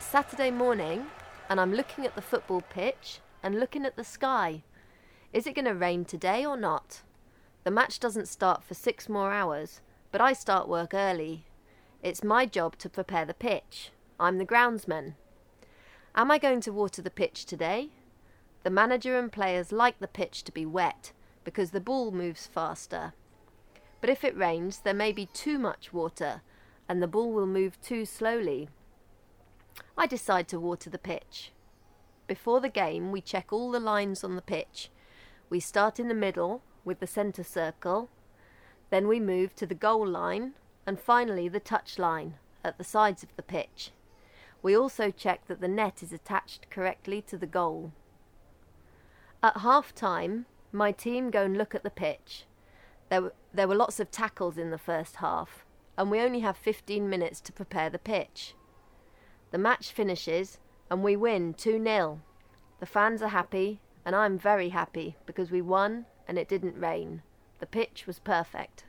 Saturday morning and I'm looking at the football pitch and looking at the sky. Is it going to rain today or not? The match doesn't start for 6 more hours, but I start work early. It's my job to prepare the pitch. I'm the groundsman. Am I going to water the pitch today? The manager and players like the pitch to be wet because the ball moves faster. But if it rains, there may be too much water and the ball will move too slowly. I decide to water the pitch. Before the game, we check all the lines on the pitch. We start in the middle with the centre circle, then we move to the goal line and finally the touch line at the sides of the pitch. We also check that the net is attached correctly to the goal. At half-time, my team go and look at the pitch. There were lots of tackles in the first half, and we only have 15 minutes to prepare the pitch. The match finishes, and we win 2-0. The fans are happy, and I'm very happy because we won and it didn't rain. The pitch was perfect.